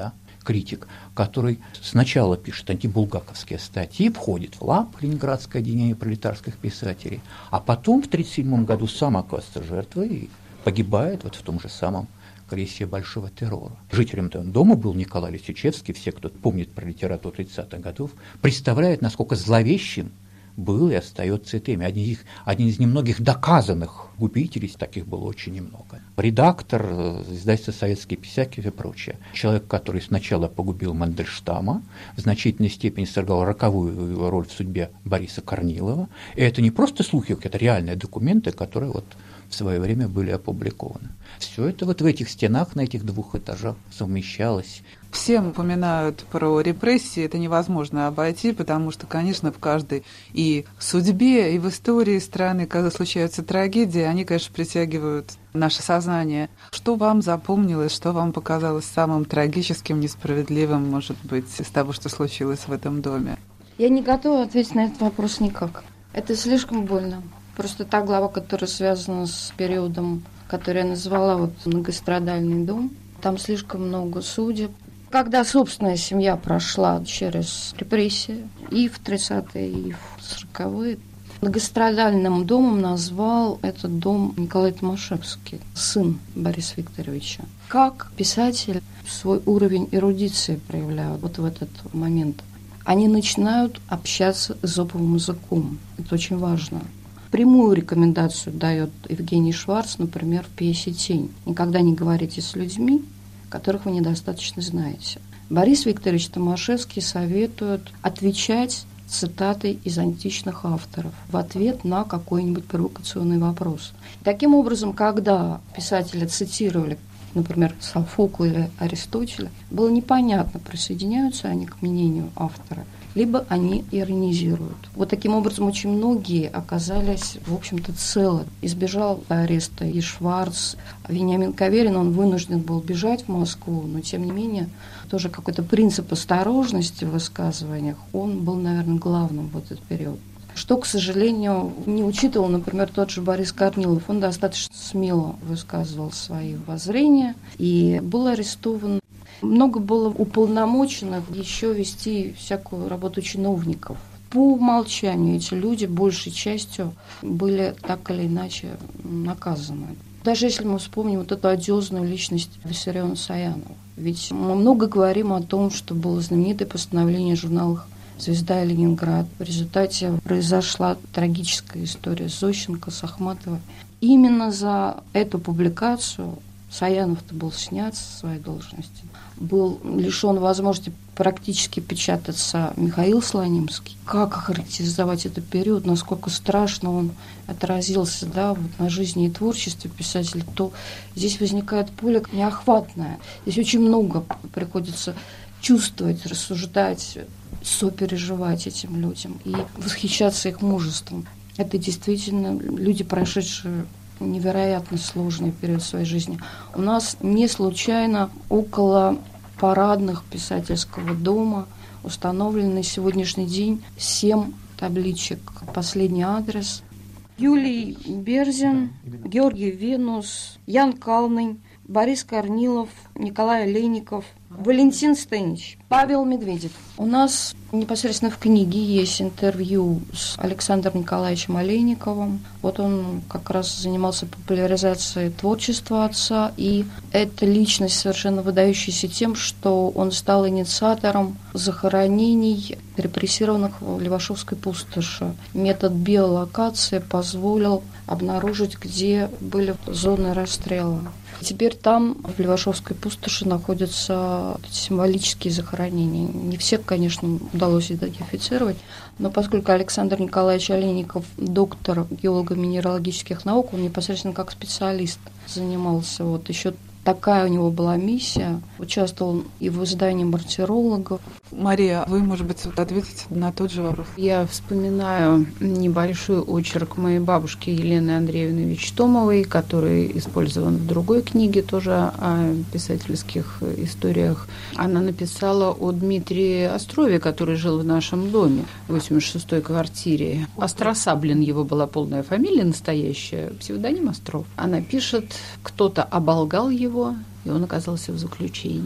критик, который сначала пишет антибулгаковские статьи, входит в ЛАП, Ленинградское объединение пролетарских писателей, а потом в тысяча девятьсот тридцать седьмом году сам оказывается жертвой и погибает вот в том же самом колесе большого террора. Жителем этого дома был Николай Лисичевский, все, кто помнит про литературу тридцатых годов, представляют, насколько зловещим был и остается это имя. Один из, один из немногих доказанных губителей, таких было очень немного. Редактор, издательство «Советские писатели» и прочее. Человек, который сначала погубил Мандельштама, в значительной степени сыграл роковую роль в судьбе Бориса Корнилова. И это не просто слухи, это реальные документы, которые вот в свое время были опубликованы. Все это вот в этих стенах, на этих двух этажах совмещалось. Всем упоминают про репрессии, это невозможно обойти, потому что, конечно, в каждой и судьбе, и в истории страны, когда случаются трагедии, они, конечно, притягивают наше сознание. Что вам запомнилось, что вам показалось самым трагическим, несправедливым, может быть, из того, что случилось в этом доме? Я не готова ответить на этот вопрос никак. Это слишком больно. Просто та глава, которая связана с периодом, который я назвала вот многострадальный дом, там слишком много судеб. Когда собственная семья прошла через репрессии и в тридцатые, и в сороковые, многострадальным домом назвал этот дом Николай Томашевский, сын Бориса Викторовича. Как писатель свой уровень эрудиции проявляют вот в этот момент. Они начинают общаться эзоповым языком. Это очень важно. Прямую рекомендацию дает Евгений Шварц, например, в пьесе «Тень». Никогда не говорите с людьми, которых вы недостаточно знаете. Борис Викторович Томашевский советует отвечать цитатой из античных авторов в ответ на какой-нибудь провокационный вопрос. Таким образом, когда писатели цитировали, например, Софокла или Аристотеля, было непонятно, присоединяются они к мнению автора, либо они иронизируют. Вот таким образом очень многие оказались, в общем-то, целы. Избежал ареста и Шварц, Вениамин Каверин, он вынужден был бежать в Москву, но, тем не менее, тоже какой-то принцип осторожности в высказываниях, он был, наверное, главным в этот период. Что, к сожалению, не учитывал, например, тот же Борис Корнилов. Он достаточно смело высказывал свои воззрения и был арестован. Много было уполномоченных еще вести всякую работу чиновников. По умолчанию эти люди большей частью были так или иначе наказаны. Даже если мы вспомним вот эту одиозную личность Виссариона Саянова. Ведь мы много говорим о том, что было знаменитое постановление журнала «Звезда» и «Ленинград». В результате произошла трагическая история Зощенко, с Ахматовой. Именно за эту публикацию Саянов-то был снят со своей должности. Был лишен возможности практически печататься Михаил Слонимский. Как охарактеризовать этот период, насколько страшно он отразился, да, вот на жизни и творчестве писателя, то здесь возникает поле неохватное. Здесь очень много приходится чувствовать, рассуждать, сопереживать этим людям и восхищаться их мужеством. Это действительно люди, прошедшие невероятно сложный период своей жизни. У нас не случайно около парадных писательского дома установлены на сегодняшний день семь табличек. Последний адрес. Юлий Берзин, Георгий Венус, Ян Калнынь, Борис Корнилов, Николай Олейников, Валентин Стенич, Павел Медведев. У нас непосредственно в книге есть интервью с Александром Николаевичем Олейниковым. Вот он как раз занимался популяризацией творчества отца, и эта личность совершенно выдающаяся тем, что он стал инициатором захоронений репрессированных в Левашовской пустоши. Метод биолокации позволил обнаружить, где были зоны расстрела. Теперь там, в Левашовской пустоши, находятся символические захоронения. Не всех, конечно, удалось идентифицировать, но поскольку Александр Николаевич Олейников, доктор геолого-минералогических наук, он непосредственно как специалист занимался. Вот еще такая у него была миссия. Участвовал и в издании «Мартирологов». Мария, вы, может быть, ответите на тот же вопрос? Я вспоминаю небольшой очерк моей бабушки Елены Андреевны Вичтомовой, который использован в другой книге, тоже о писательских историях. Она написала о Дмитрии Острове, который жил в нашем доме в восемьдесят шестой квартире. Остросаблин его была полная фамилия настоящая, псевдоним Остров. Она пишет, кто-то оболгал его, и он оказался в заключении.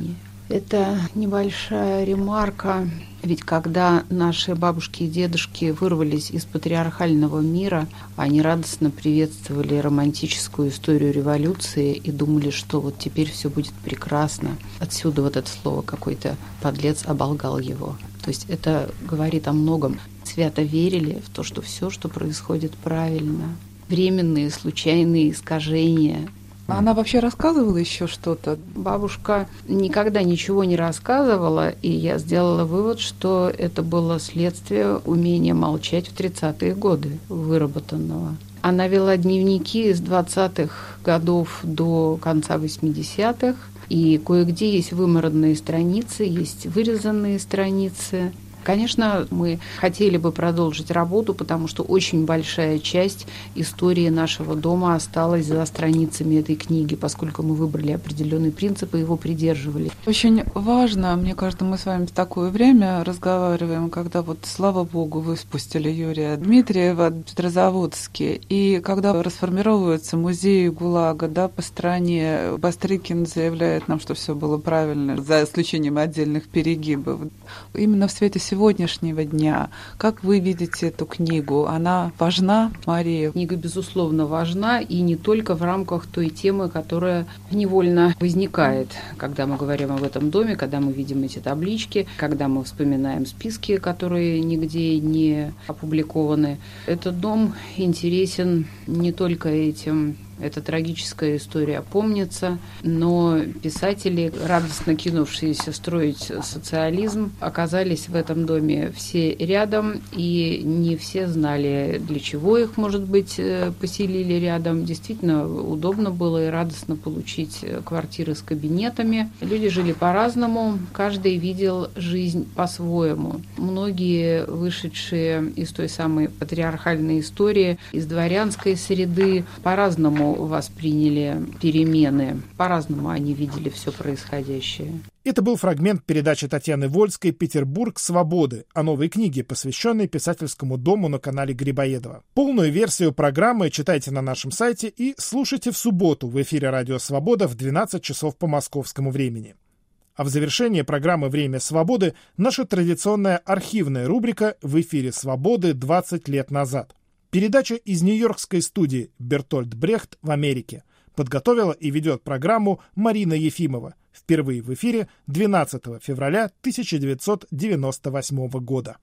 Это небольшая ремарка. Ведь когда наши бабушки и дедушки вырвались из патриархального мира, они радостно приветствовали романтическую историю революции и думали, что вот теперь все будет прекрасно. Отсюда вот это слово «какой-то подлец оболгал его». То есть это говорит о многом. Свято верили в то, что все, что происходит, правильно. Временные, случайные искажения. Она вообще рассказывала еще что-то? Бабушка никогда ничего не рассказывала, и я сделала вывод, что это было следствие умения молчать в тридцатые годы выработанного. Она вела дневники с двадцатых годов до конца восьмидесятых, и кое-где есть вымаранные страницы, есть вырезанные страницы. Конечно, мы хотели бы продолжить работу, потому что очень большая часть истории нашего дома осталась за страницами этой книги, поскольку мы выбрали определенные принципы и его придерживали. Очень важно, мне кажется, мы с вами в такое время разговариваем, когда вот, слава богу, вы спустили Юрия Дмитриева в Петрозаводске, и когда расформировываются музеи ГУЛАГа, да, по стране, Бастрыкин заявляет нам, что все было правильно, за исключением отдельных перегибов. Именно в свете сегодняшнего дня, как вы видите эту книгу? Она важна, Мария? Книга, безусловно, важна, и не только в рамках той темы, которая невольно возникает, когда мы говорим об этом доме, когда мы видим эти таблички, когда мы вспоминаем списки, которые нигде не опубликованы. Этот дом интересен не только этим. Эта трагическая история помнится, но писатели, радостно кинувшиеся строить социализм, оказались в этом доме все рядом, и не все знали, для чего их, может быть, поселили рядом. Действительно, удобно было и радостно получить квартиры с кабинетами. Люди жили по-разному, каждый видел жизнь по-своему. Многие, вышедшие из той самой патриархальной истории, из дворянской среды, по-разному восприняли перемены. По-разному они видели все происходящее. Это был фрагмент передачи Татьяны Вольской «Петербург свободы» о новой книге, посвященной писательскому дому на канале Грибоедова. Полную версию программы читайте на нашем сайте и слушайте в субботу в эфире «Радио Свобода» в двенадцать часов по московскому времени. А в завершении программы «Время свободы» наша традиционная архивная рубрика «В эфире Свободы двадцать лет назад». Передача из нью-йоркской студии «Бертольд Брехт» в Америке. Подготовила и ведет программу Марина Ефимова. Впервые в эфире двенадцатого февраля тысяча девятьсот девяносто восьмого года.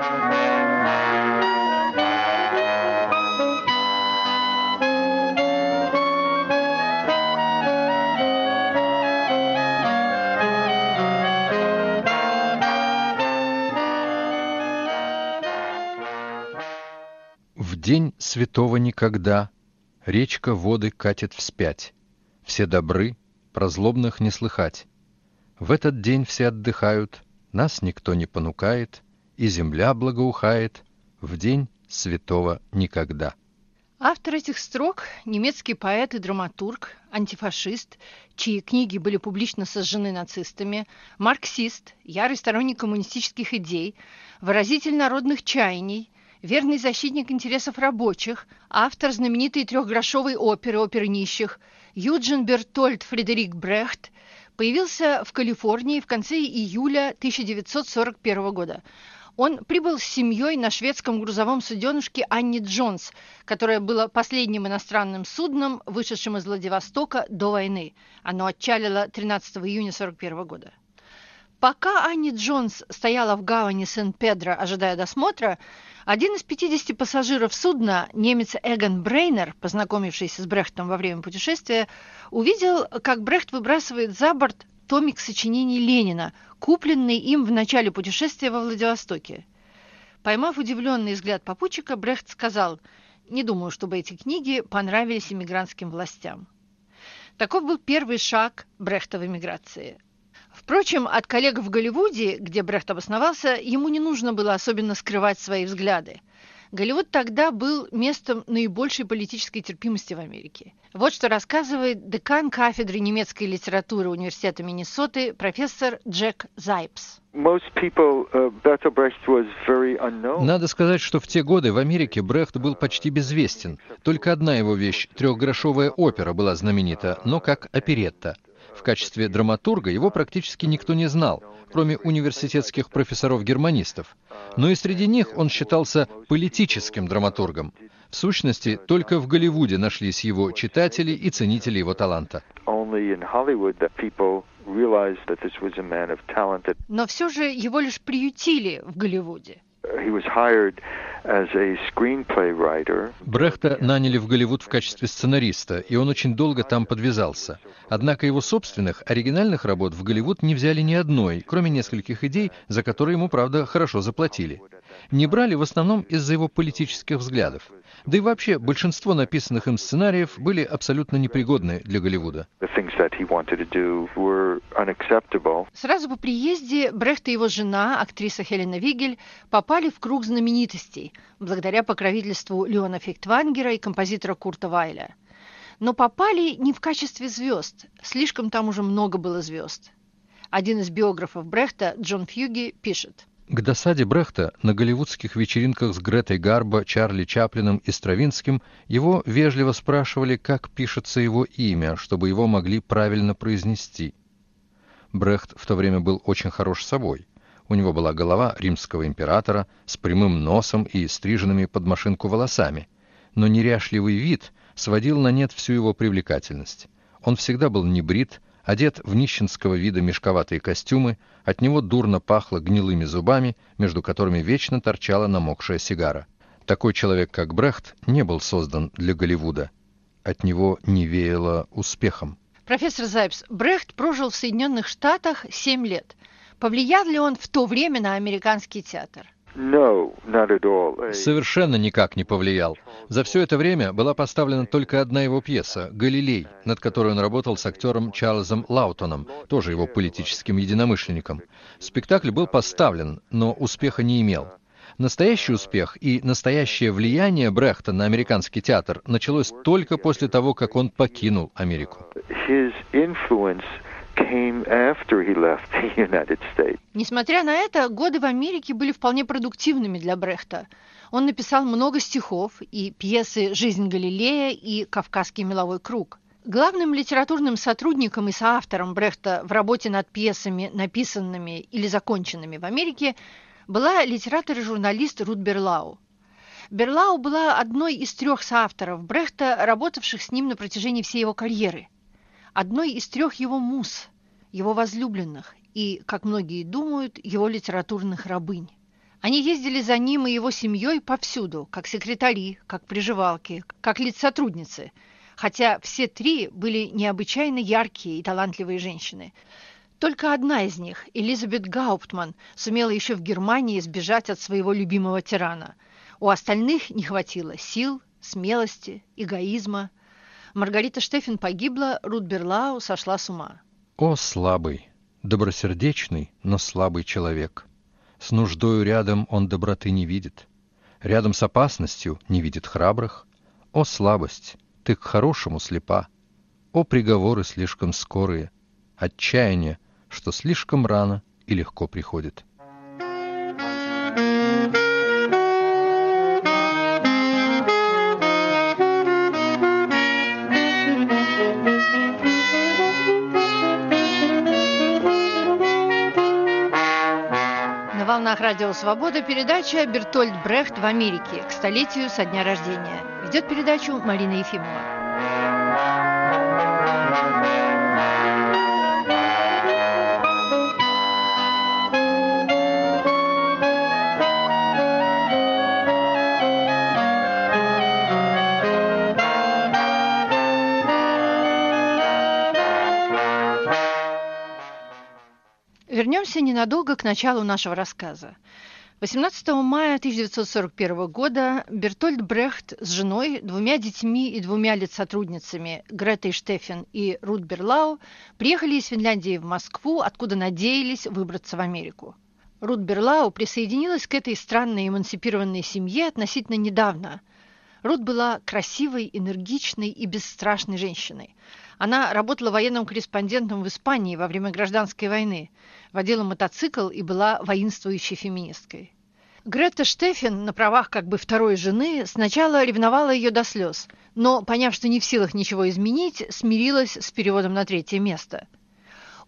В день святого никогда речка воды катит вспять. Все добры, про злобных не слыхать. В этот день все отдыхают, нас никто не понукает, и земля благоухает в день святого никогда. Автор этих строк – немецкий поэт и драматург, антифашист, чьи книги были публично сожжены нацистами, марксист, ярый сторонник коммунистических идей, выразитель народных чаяний, верный защитник интересов рабочих, автор знаменитой трехгрошовой оперы «Оперы нищих», Юджин Бертольд Фредерик Брехт, появился в Калифорнии в конце июля тысяча девятьсот сорок первого года. Он прибыл с семьей на шведском грузовом суденышке «Анни Джонс», которое было последним иностранным судном, вышедшим из Владивостока до войны. Оно отчалило тринадцатого июня сорок первого года. Пока Анни Джонс стояла в гавани Сен-Педро, ожидая досмотра, один из пятидесяти пассажиров судна, немец Эгон Брейнер, познакомившийся с Брехтом во время путешествия, увидел, как Брехт выбрасывает за борт томик сочинений Ленина, купленный им в начале путешествия во Владивостоке. Поймав удивленный взгляд попутчика, Брехт сказал: «Не думаю, чтобы эти книги понравились эмигрантским властям». Таков был первый шаг Брехта в эмиграции. Впрочем, от коллег в Голливуде, где Брехт обосновался, ему не нужно было особенно скрывать свои взгляды. Голливуд тогда был местом наибольшей политической терпимости в Америке. Вот что рассказывает декан кафедры немецкой литературы Университета Миннесоты профессор Джек Зайпс. Надо сказать, что в те годы в Америке Брехт был почти безвестен. Только одна его вещь, трехгрошовая опера, была знаменита, но как оперетта. В качестве драматурга его практически никто не знал, кроме университетских профессоров-германистов. Но и среди них он считался политическим драматургом. В сущности, только в Голливуде нашлись его читатели и ценители его таланта. Но все же его лишь приютили в Голливуде. Брехта наняли в Голливуд в качестве сценариста, и он очень долго там подвязался. Однако его собственных, оригинальных работ в Голливуд не взяли ни одной, кроме нескольких идей, за которые ему, правда, хорошо заплатили. Не брали в основном из-за его политических взглядов. Да и вообще, большинство написанных им сценариев были абсолютно непригодны для Голливуда. Сразу по приезде Брехт и его жена, актриса Хелена Вигель, попали в круг знаменитостей, благодаря покровительству Леона Фейхтвангера и композитора Курта Вайля. Но попали не в качестве звезд, слишком там уже много было звезд. Один из биографов Брехта, Джон Фьюги, пишет: К досаде Брехта на голливудских вечеринках с Гретой Гарбо, Чарли Чаплином и Стравинским его вежливо спрашивали, как пишется его имя, чтобы его могли правильно произнести. Брехт в то время был очень хорош собой. У него была голова римского императора с прямым носом и стриженными под машинку волосами, но неряшливый вид сводил на нет всю его привлекательность. Он всегда был небрит, одет в нищенского вида мешковатые костюмы, от него дурно пахло гнилыми зубами, между которыми вечно торчала намокшая сигара. Такой человек, как Брехт, не был создан для Голливуда. От него не веяло успехом. Профессор Зайбс, Брехт прожил в Соединенных Штатах семь лет. Повлиял ли он в то время на американский театр? Совершенно никак не повлиял. За все это время была поставлена только одна его пьеса «Галилей», над которой он работал с актером Чарльзом Лаутоном, тоже его политическим единомышленником. Спектакль был поставлен, но успеха не имел. Настоящий успех и настоящее влияние Брехта на американский театр началось только после того, как он покинул Америку. Несмотря на это, годы в Америке были вполне продуктивными для Брехта. Он написал много стихов и пьесы «Жизнь Галилея» и «Кавказский меловой круг». Главным литературным сотрудником и соавтором Брехта в работе над пьесами, написанными или законченными в Америке, была литератор и журналист Рут Берлау. Берлау была одной из трех соавторов Брехта, работавших с ним на протяжении всей его карьеры. Одной из трех его муз, его возлюбленных и, как многие думают, его литературных рабынь. Они ездили за ним и его семьей повсюду, как секретари, как приживалки, как лицотрудницы, хотя все три были необычайно яркие и талантливые женщины. Только одна из них, Элизабет Гауптман, сумела еще в Германии сбежать от своего любимого тирана. У остальных не хватило сил, смелости, эгоизма. Маргарита Штефен погибла, Рут Берлау сошла с ума. О, слабый, добросердечный, но слабый человек! С нуждою рядом он доброты не видит. Рядом с опасностью не видит храбрых. О, слабость, ты к хорошему слепа! О, приговоры слишком скорые! Отчаяние, что слишком рано и легко приходит. На волнах Радио Свобода передача «Бертольд Брехт в Америке» к столетию со дня рождения. Ведет передачу Марина Ефимова. Вернемся ненадолго к началу нашего рассказа. восемнадцатого мая тысяча девятьсот сорок первого года Бертольд Брехт с женой, двумя детьми и двумя литсотрудницами Гретой Штефен и Рут Берлау приехали из Финляндии в Москву, откуда надеялись выбраться в Америку. Рут Берлау присоединилась к этой странной эмансипированной семье относительно недавно. Рут была красивой, энергичной и бесстрашной женщиной. Она работала военным корреспондентом в Испании во время гражданской войны, водила мотоцикл и была воинствующей феминисткой. Грета Штефен на правах как бы второй жены сначала ревновала ее до слез, но, поняв, что не в силах ничего изменить, смирилась с переводом на третье место.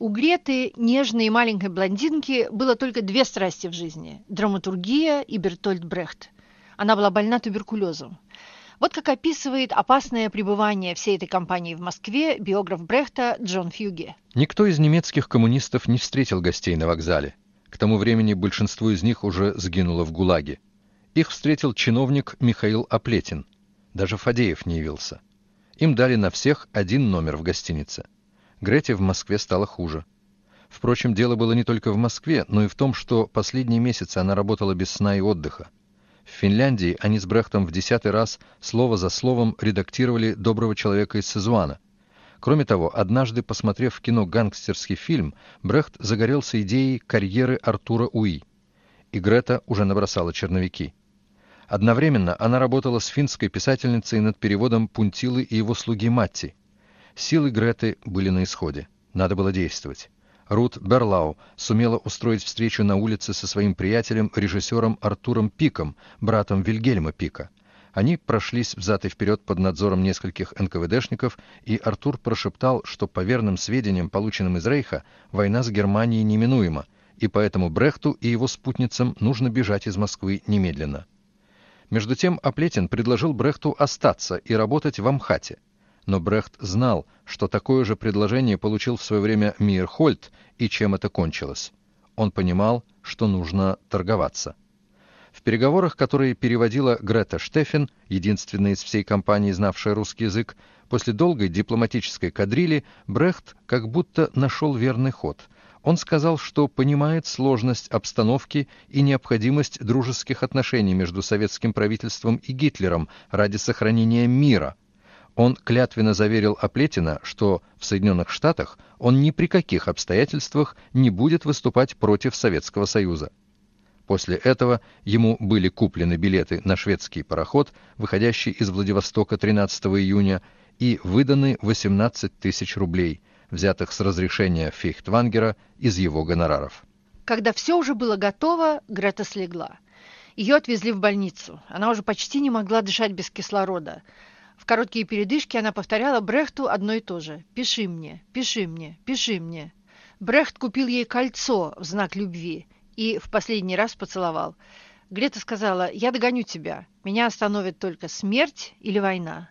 У Греты, нежной и маленькой блондинки, было только две страсти в жизни – драматургия и Бертольд Брехт. Она была больна туберкулезом. Вот как описывает опасное пребывание всей этой компании в Москве биограф Брехта Джон Фьюге. Никто из немецких коммунистов не встретил гостей на вокзале. К тому времени большинство из них уже сгинуло в ГУЛАГе. Их встретил чиновник Михаил Аплетин. Даже Фадеев не явился. Им дали на всех один номер в гостинице. Грете в Москве стало хуже. Впрочем, дело было не только в Москве, но и в том, что последние месяцы она работала без сна и отдыха. В Финляндии они с Брехтом в десятый раз слово за словом редактировали «Доброго человека из Сезуана». Кроме того, однажды, посмотрев в кино гангстерский фильм, Брехт загорелся идеей карьеры Артура Уи. И Грета уже набросала черновики. Одновременно она работала с финской писательницей над переводом Пунтилы и его слуги Матти. Силы Греты были на исходе. Надо было действовать. Рут Берлау сумела устроить встречу на улице со своим приятелем, режиссером Артуром Пиком, братом Вильгельма Пика. Они прошлись взад и вперед под надзором нескольких эн ка вэ дэшников, и Артур прошептал, что по верным сведениям, полученным из Рейха, война с Германией неминуема, и поэтому Брехту и его спутницам нужно бежать из Москвы немедленно. Между тем Аплетин предложил Брехту остаться и работать в Амхате. Но Брехт знал, что такое же предложение получил в свое время Мейерхольд, и чем это кончилось. Он понимал, что нужно торговаться. В переговорах, которые переводила Грета Штефен, единственная из всей компании, знавшая русский язык, после долгой дипломатической кадрили Брехт как будто нашел верный ход. Он сказал, что понимает сложность обстановки и необходимость дружеских отношений между советским правительством и Гитлером ради сохранения мира. Он клятвенно заверил Аплетина, что в Соединенных Штатах он ни при каких обстоятельствах не будет выступать против Советского Союза. После этого ему были куплены билеты на шведский пароход, выходящий из Владивостока тринадцатого июня, и выданы восемнадцать тысяч рублей, взятых с разрешения Фейхтвангера из его гонораров. Когда все уже было готово, Грета слегла. Ее отвезли в больницу. Она уже почти не могла дышать без кислорода. В короткие передышки она повторяла Брехту одно и то же: «Пиши мне, пиши мне, пиши мне». Брехт купил ей кольцо в знак любви и в последний раз поцеловал. Грета сказала: «Я догоню тебя. Меня остановит только смерть или война».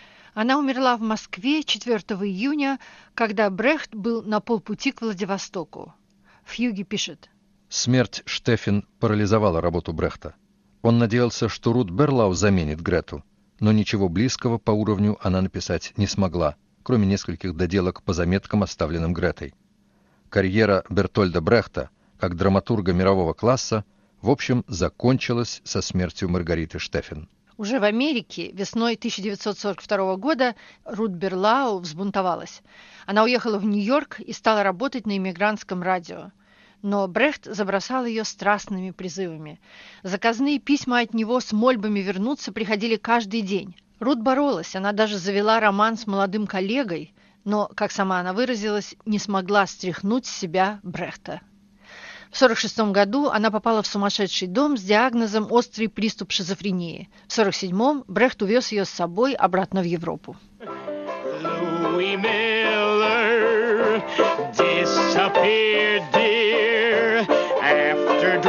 Она умерла в Москве четвёртого июня, когда Брехт был на полпути к Владивостоку. Фьюге пишет: Смерть Штефен парализовала работу Брехта. Он надеялся, что Рут Берлау заменит Грету, но ничего близкого по уровню она написать не смогла, кроме нескольких доделок по заметкам, оставленным Гретой. Карьера Бертольда Брехта, как драматурга мирового класса, в общем, закончилась со смертью Маргариты Штефен. Уже в Америке весной тысяча девятьсот сорок второго года Рут Берлау взбунтовалась. Она уехала в Нью-Йорк и стала работать на иммигрантском радио. Но Брехт забросал ее страстными призывами. Заказные письма от него с мольбами вернуться приходили каждый день. Рут боролась, она даже завела роман с молодым коллегой, но, как сама она выразилась, не смогла стряхнуть с себя Брехта. В сорок шестом году она попала в сумасшедший дом с диагнозом «острый приступ шизофрении». В сорок седьмом Брехт увез ее с собой обратно в Европу. Louis Miller disappeared, dear, after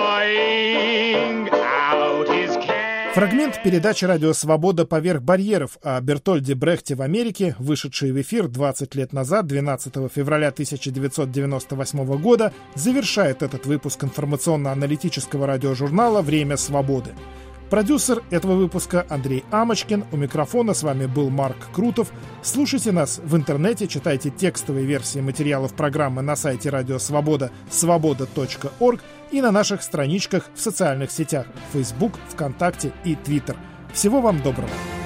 drawing out his cat. Фрагмент передачи «Радио Свобода. Поверх барьеров» о Бертольде Брехте в Америке, вышедший в эфир двадцать лет назад, двенадцатого февраля тысяча девятьсот девяносто восьмого года, завершает этот выпуск информационно-аналитического радиожурнала «Время свободы». Продюсер этого выпуска Андрей Амочкин. У микрофона с вами был Марк Крутов. Слушайте нас в интернете, читайте текстовые версии материалов программы на сайте Радио Свобода свобода точка орг и на наших страничках в социальных сетях Facebook, ВКонтакте и Twitter. Всего вам доброго!